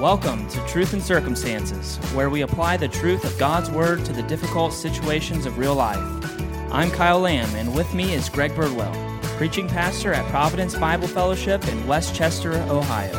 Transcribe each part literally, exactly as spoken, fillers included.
Welcome to Truth and Circumstances, where we apply the truth of God's Word to the difficult situations of real life. I'm Kyle Lamb, and with me is Greg Birdwell, preaching pastor at Providence Bible Fellowship in Westchester, Ohio.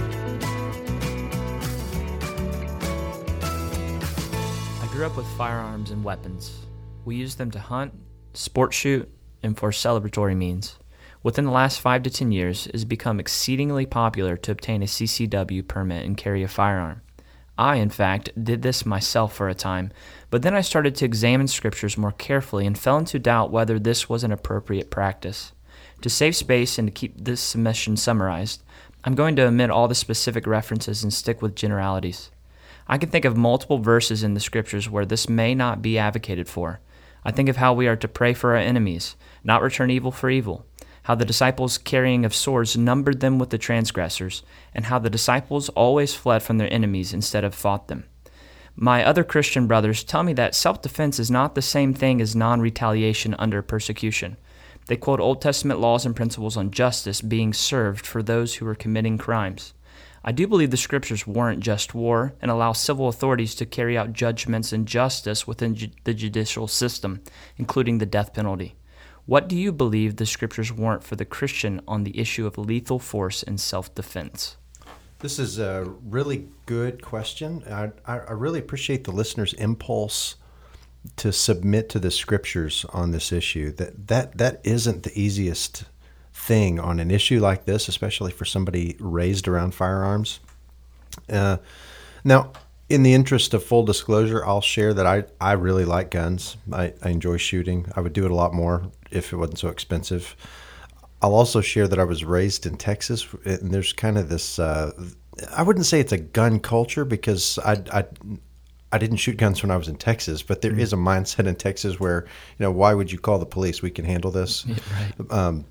I grew up with firearms and weapons. We used them to hunt, sport shoot, and for celebratory means. Within the last five to ten years, it has become exceedingly popular to obtain a C C W permit and carry a firearm. I, in fact, did this myself for a time, but then I started to examine scriptures more carefully and fell into doubt whether this was an appropriate practice. To save space and to keep this submission summarized, I'm going to omit all the specific references and stick with generalities. I can think of multiple verses in the scriptures where this may not be advocated for. I think of how we are to pray for our enemies, not return evil for evil, how the disciples' carrying of swords numbered them with the transgressors, and how the disciples always fled from their enemies instead of fought them. My other Christian brothers tell me that self-defense is not the same thing as non-retaliation under persecution. They quote Old Testament laws and principles on justice being served for those who are committing crimes. I do believe the scriptures warrant just war and allow civil authorities to carry out judgments and justice within ju- the judicial system, including the death penalty. What do you believe the scriptures warrant for the Christian on the issue of lethal force and self-defense? This is a really good question. I, I really appreciate the listener's impulse to submit to the scriptures on this issue. That that that isn't the easiest thing on an issue like this, especially for somebody raised around firearms. Uh, now, in the interest of full disclosure, I'll share that I, I really like guns. I, I enjoy shooting. I would do it a lot more if it wasn't so expensive. I'll also share that I was raised in Texas, and there's kind of this, uh, I wouldn't say it's a gun culture because I, I, I didn't shoot guns when I was in Texas, but there mm-hmm. is a mindset in Texas where, you know, why would you call the police? We can handle this. Yeah, right. Um,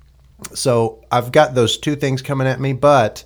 so I've got those two things coming at me, but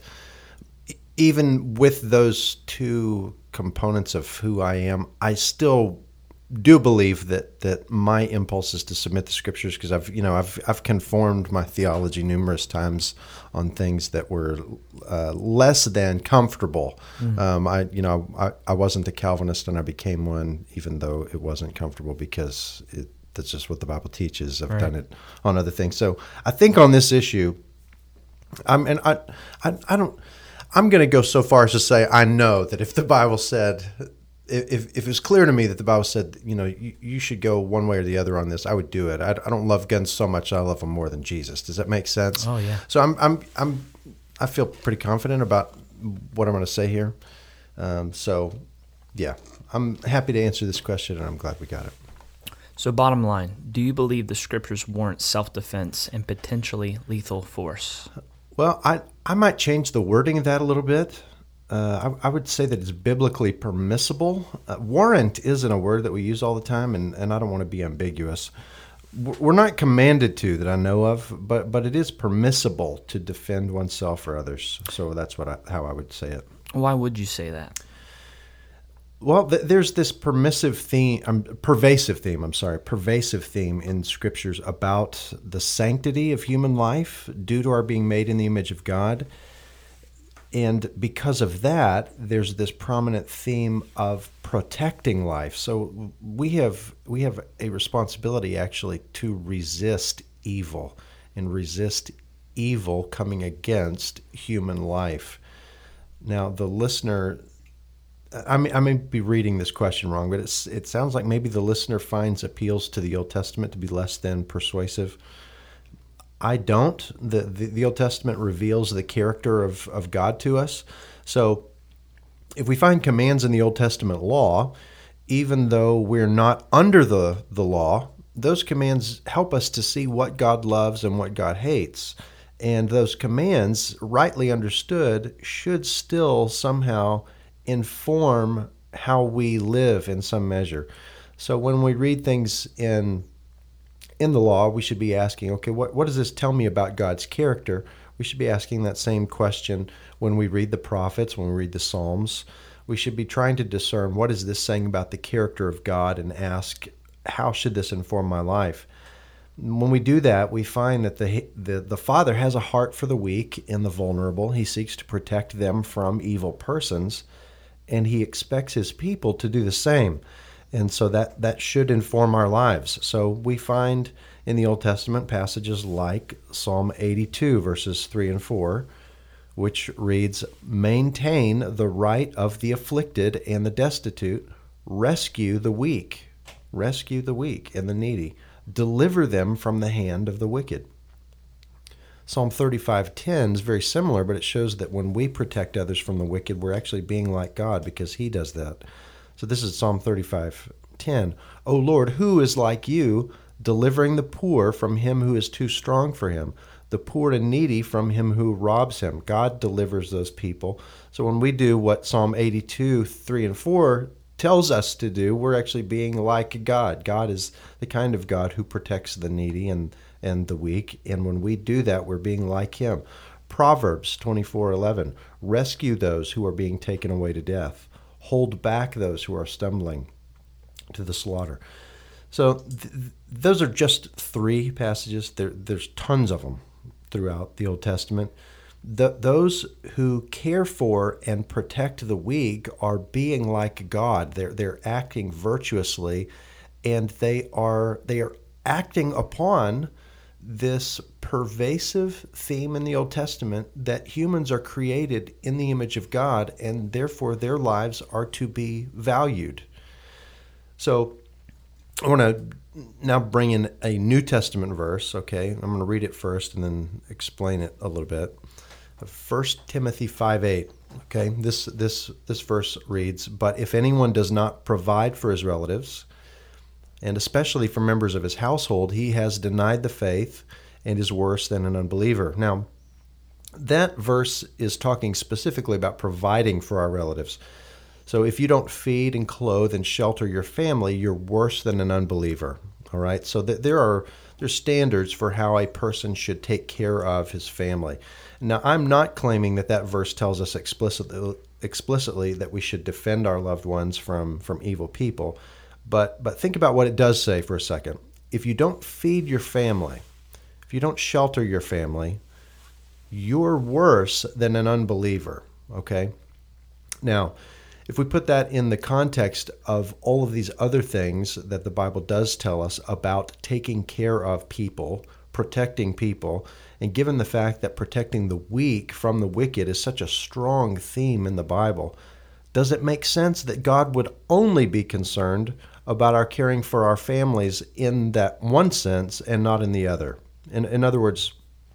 even with those two components of who I am, I still do believe that that my impulse is to submit the scriptures because I've you know I've I've conformed my theology numerous times on things that were uh, less than comfortable. Mm. Um, I you know I, I wasn't a Calvinist and I became one even though it wasn't comfortable because it, that's just what the Bible teaches. I've right. done it on other things. So I think on this issue, I'm and I I, I don't. I'm going to go so far as to say I know that if the Bible said, if if it's clear to me that the Bible said, you know, you, you should go one way or the other on this, I would do it. I, I don't love guns so much. I love them more than Jesus. Does that make sense? Oh yeah. So I'm I'm I'm I feel pretty confident about what I'm going to say here. Um, so yeah, I'm happy to answer this question, and I'm glad we got it. So bottom line, do you believe the scriptures warrant self-defense and potentially lethal force? Well, I, I might change the wording of that a little bit. Uh, I, I would say that it's biblically permissible. Uh, warrant isn't a word that we use all the time, and, and I don't want to be ambiguous. We're not commanded to that I know of, but, but it is permissible to defend oneself or others. So that's what I, how I would say it. Why would you say that? Well, th- there's this permissive theme, um, pervasive theme, I'm sorry, pervasive theme in scriptures about the sanctity of human life due to our being made in the image of God. And because of that, there's this prominent theme of protecting life. So we have we have a responsibility actually to resist evil and resist evil coming against human life. Now, the listener... I may, I may be reading this question wrong, but it's, it sounds like maybe the listener finds appeals to the Old Testament to be less than persuasive. I don't. The, the, the Old Testament reveals the character of, of God to us. So if we find commands in the Old Testament law, even though we're not under the, the law, those commands help us to see what God loves and what God hates. And those commands, rightly understood, should still somehow inform how we live in some measure. So when we read things in in the law, we should be asking, okay, what, what does this tell me about God's character? We should be asking that same question when we read the prophets, when we read the Psalms. We should be trying to discern what is this saying about the character of God and ask, how should this inform my life? When we do that, we find that the, the the Father has a heart for the weak and the vulnerable. He seeks to protect them from evil persons, and he expects his people to do the same. And so that, that should inform our lives. So we find in the Old Testament passages like Psalm eighty-two, verses three and four, which reads, "Maintain the right of the afflicted and the destitute, rescue the weak, rescue the weak and the needy. Deliver them from the hand of the wicked." Psalm thirty-five ten is very similar, but it shows that when we protect others from the wicked, we're actually being like God because he does that. So this is Psalm thirty-five ten. "O Lord, who is like you, delivering the poor from him who is too strong for him, the poor and needy from him who robs him?" God delivers those people. So when we do what Psalm eighty-two, three and four tells us to do, we're actually being like God. God is the kind of God who protects the needy and, and the weak. And when we do that, we're being like him. Proverbs twenty-four eleven, "Rescue those who are being taken away to death. Hold back those who are stumbling to the slaughter." So th- those are just three passages. There, there's tons of them throughout the Old Testament. The, those who care for and protect the weak are being like God. They're they're acting virtuously, and they are they are acting upon this pervasive theme in the Old Testament that humans are created in the image of God, and therefore their lives are to be valued. So I want to now bring in a New Testament verse, okay? I'm going to read it first and then explain it a little bit. First Timothy five eight, okay? This this this verse reads, "But if anyone does not provide for his relatives, and especially for members of his household, he has denied the faith and is worse than an unbeliever." Now, that verse is talking specifically about providing for our relatives. So if you don't feed and clothe and shelter your family, you're worse than an unbeliever, all right? So th- there are there's standards for how a person should take care of his family. Now, I'm not claiming that that verse tells us explicitly explicitly that we should defend our loved ones from, from evil people, but but think about what it does say for a second. If you don't feed your family, if you don't shelter your family, you're worse than an unbeliever, okay? Now, if we put that in the context of all of these other things that the Bible does tell us about taking care of people, protecting people, and given the fact that protecting the weak from the wicked is such a strong theme in the Bible, does it make sense that God would only be concerned about our caring for our families in that one sense and not in the other? In, in other words,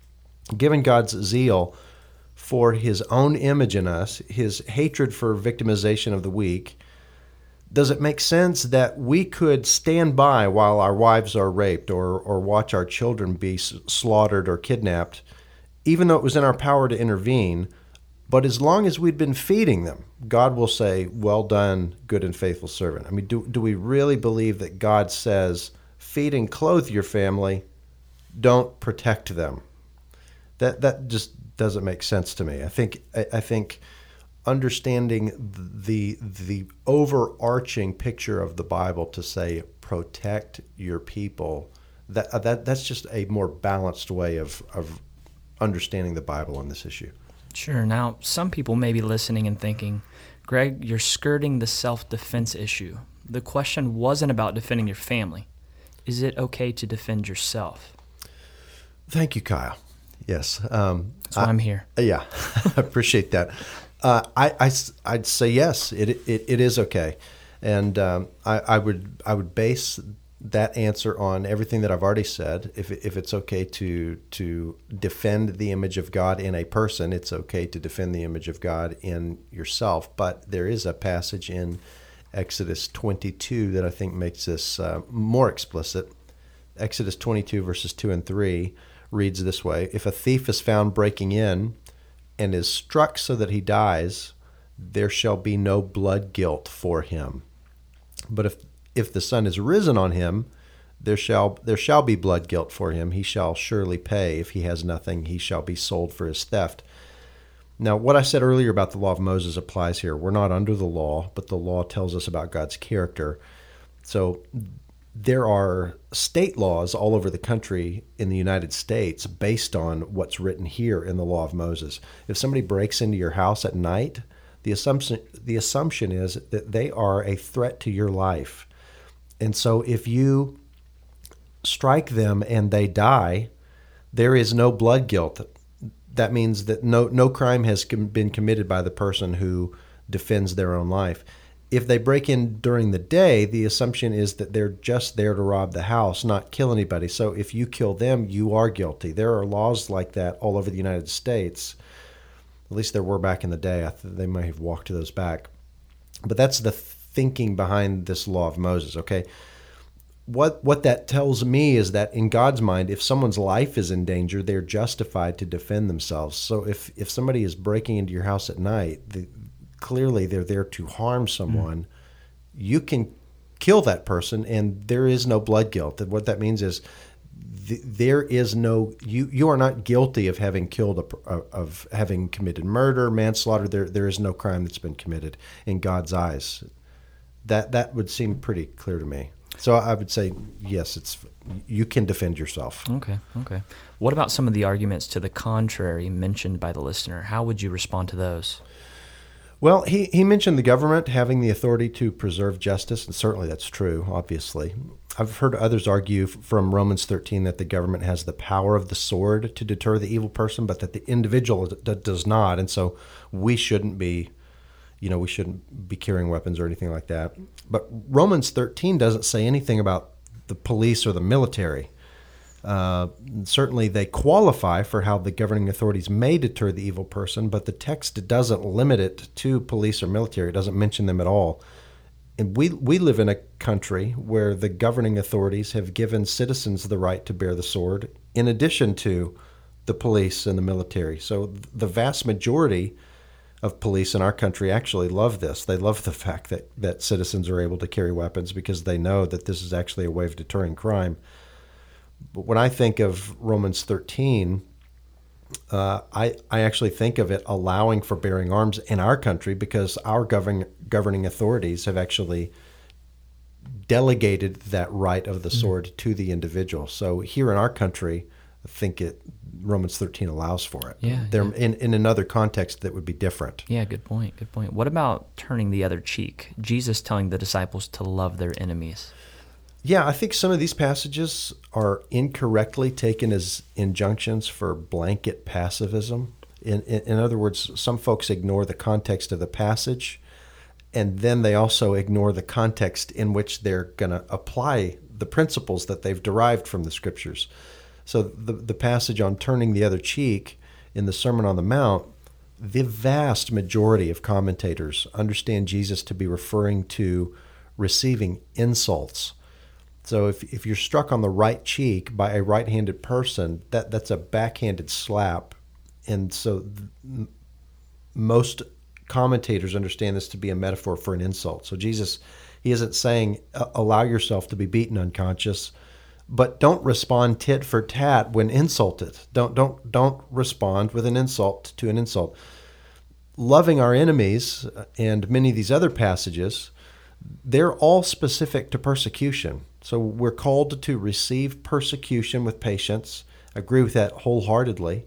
given God's zeal for his own image in us, his hatred for victimization of the weak, does it make sense that we could stand by while our wives are raped or, or watch our children be slaughtered or kidnapped, even though it was in our power to intervene, but as long as we'd been feeding them, God will say, "Well done, good and faithful servant"? I mean, do, do we really believe that God says, feed and clothe your family, don't protect them? That that just doesn't make sense to me. I think I, I think understanding the the overarching picture of the Bible to say protect your people, that that that's just a more balanced way of of understanding the Bible on this issue. Sure. Now, some people may be listening and thinking, Greg, you're skirting the self-defense issue. The question wasn't about defending your family. Is it okay to defend yourself? Thank you, Kyle. Yes. Um, That's why I, I'm here. Yeah, I appreciate that. Uh, I, I, I'd say yes, it, it, it is okay. And um, I, I would I would base that answer on everything that I've already said. If if it's okay to to defend the image of God in a person, it's okay to defend the image of God in yourself. But there is a passage in Exodus twenty-two that I think makes this uh, more explicit. Exodus twenty-two, verses two and three reads this way: "If a thief is found breaking in and is struck so that he dies, there shall be no blood guilt for him. But if if the sun is risen on him, there shall there shall be blood guilt for him. He shall surely pay. If he has nothing, he shall be sold for his theft." Now, what I said earlier about the law of Moses applies here. We're not under the law, but the law tells us about God's character. So there are state laws all over the country in the United States based on what's written here in the law of Moses. If somebody breaks into your house at night, the assumption the assumption is that they are a threat to your life. And so if you strike them and they die, there is no blood guilt. That means that no no crime has com- been committed by the person who defends their own life. If they break in during the day, the assumption is that they're just there to rob the house, not kill anybody. So if you kill them, you are guilty. There are laws like that all over the United States. At least there were back in the day. I th- they may have walked those back. But that's the thinking behind this law of Moses, okay? What what that tells me is that in God's mind, if someone's life is in danger, they're justified to defend themselves. So if, if somebody is breaking into your house at night, the, clearly they're there to harm someone. Mm. You can kill that person, and there is no blood guilt. And what that means is th- there is no you. You are not guilty of having killed a, of having committed murder, manslaughter. There there is no crime that's been committed in God's eyes. That that would seem pretty clear to me. So I would say yes. It's you can defend yourself. Okay. Okay. What about some of the arguments to the contrary mentioned by the listener? How would you respond to those? Well, he, he mentioned the government having the authority to preserve justice, and certainly that's true, obviously. I've heard others argue from Romans thirteen that the government has the power of the sword to deter the evil person, but that the individual d- does not, and so we shouldn't be, you know, we shouldn't be carrying weapons or anything like that. But Romans thirteen doesn't say anything about the police or the military. Uh, certainly they qualify for how the governing authorities may deter the evil person, but the text doesn't limit it to police or military. It doesn't mention them at all. And we we live in a country where the governing authorities have given citizens the right to bear the sword in addition to the police and the military. So the vast majority of police in our country actually love this. They love the fact that, that citizens are able to carry weapons because they know that this is actually a way of deterring crime. But when I think of Romans thirteen, uh, I I actually think of it allowing for bearing arms in our country because our governing governing authorities have actually delegated that right of the sword mm-hmm. to the individual. So here in our country, I think it Romans thirteen allows for it. Yeah, there yeah. in in another context that would be different. Yeah, good point. Good point. What about turning the other cheek? Jesus telling the disciples to love their enemies. Yeah, I think some of these passages are incorrectly taken as injunctions for blanket pacifism. In, in, in other words, some folks ignore the context of the passage, and then they also ignore the context in which they're going to apply the principles that they've derived from the Scriptures. So the, the passage on turning the other cheek in the Sermon on the Mount, the vast majority of commentators understand Jesus to be referring to receiving insults. So if if you're struck on the right cheek by a right-handed person, that, that's a backhanded slap. And so th- most commentators understand this to be a metaphor for an insult. So Jesus, he isn't saying allow yourself to be beaten unconscious, but don't respond tit for tat when insulted. Don't don't don't respond with an insult to an insult. Loving our enemies and many of these other passages, they're all specific to persecution. So we're called to receive persecution with patience. I agree with that wholeheartedly.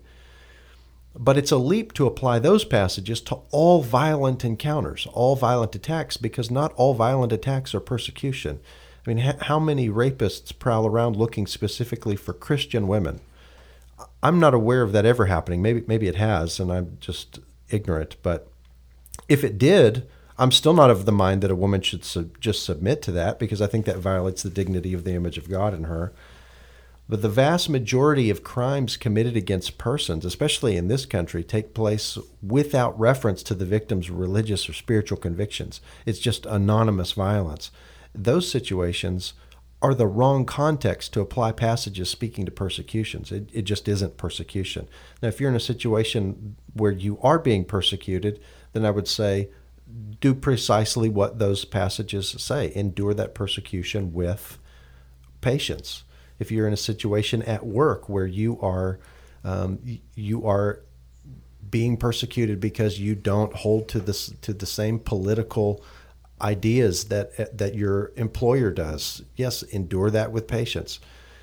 But it's a leap to apply those passages to all violent encounters, all violent attacks, because not all violent attacks are persecution. I mean, ha- how many rapists prowl around looking specifically for Christian women? I'm not aware of that ever happening. Maybe maybe it has, and I'm just ignorant. But if it did, I'm still not of the mind that a woman should sub- just submit to that, because I think that violates the dignity of the image of God in her. But the vast majority of crimes committed against persons, especially in this country, take place without reference to the victim's religious or spiritual convictions. It's just anonymous violence. Those situations are the wrong context to apply passages speaking to persecutions. It, it just isn't persecution. Now, if you're in a situation where you are being persecuted, then I would say, do precisely what those passages say. Endure that persecution with patience. If you're in a situation at work where you are um, you are being persecuted because you don't hold to this to the same political ideas that that your employer does. Yes, endure that with patience.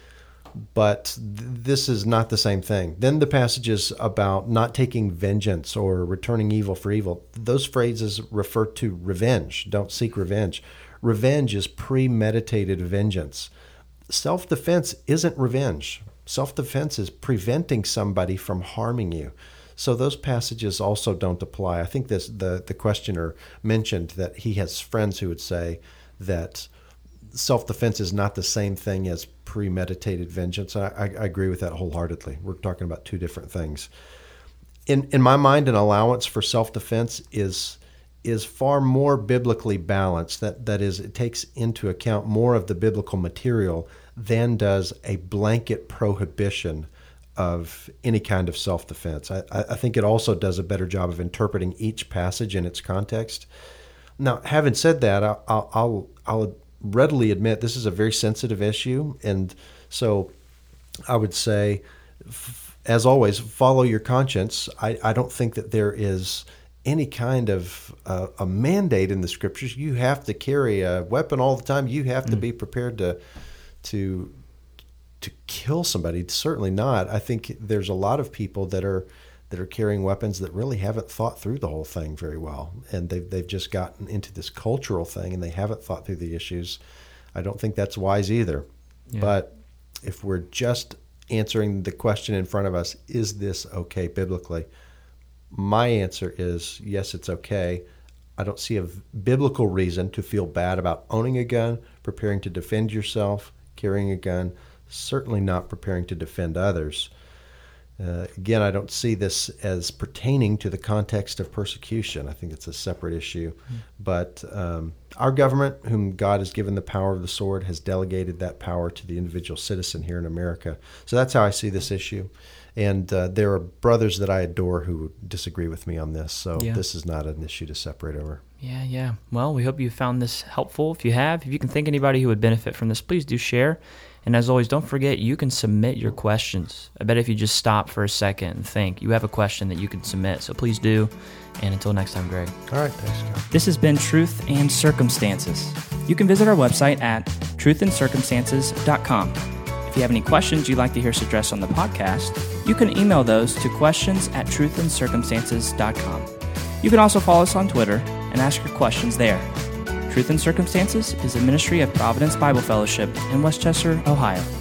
But th- this is not the same thing. Then the passages about not taking vengeance or returning evil for evil, those phrases refer to revenge. Don't seek revenge. Revenge is premeditated vengeance. Self-defense isn't revenge. Self-defense is preventing somebody from harming you. So those passages also don't apply. I think this the, the questioner mentioned that he has friends who would say that self-defense is not the same thing as premeditated vengeance. I, I, I agree with that wholeheartedly. We're talking about two different things. In in my mind, an allowance for self-defense is is far more biblically balanced. That that is, it takes into account more of the biblical material than does a blanket prohibition of any kind of self-defense. I, I think it also does a better job of interpreting each passage in its context. Now, having said that, I'll I'll, I'll readily admit this is a very sensitive issue, and so I would say, f- as always, follow your conscience. I, I don't think that there is any kind of uh, a mandate in the scriptures. You have to carry a weapon all the time. You have to mm. be prepared to to to kill somebody. Certainly not. I think there's a lot of people that are that are carrying weapons that really haven't thought through the whole thing very well. And they've, they've just gotten into this cultural thing and they haven't thought through the issues. I don't think that's wise either. Yeah. But if we're just answering the question in front of us, is this okay biblically? My answer is yes, it's okay. I don't see a biblical reason to feel bad about owning a gun, preparing to defend yourself, carrying a gun, certainly not preparing to defend others. Uh, again, I don't see this as pertaining to the context of persecution. I think it's a separate issue. Mm-hmm. But um, our government, whom God has given the power of the sword, has delegated that power to the individual citizen here in America. So that's how I see this issue. And uh, there are brothers that I adore who disagree with me on this. So yeah. This is not an issue to separate over. Yeah, yeah. Well, we hope you found this helpful. If you have, if you can think anybody who would benefit from this, please do share. And as always, don't forget, you can submit your questions. I bet if you just stop for a second and think, you have a question that you can submit. So please do. And until next time, Greg. All right. Thanks, Scott. This has been Truth and Circumstances. You can visit our website at truth and circumstances dot com. If you have any questions you'd like to hear us address on the podcast, you can email those to questions at truth and circumstances dot com. You can also follow us on Twitter and ask your questions there. Truth and Circumstances is a ministry of Providence Bible Fellowship in Westchester, Ohio.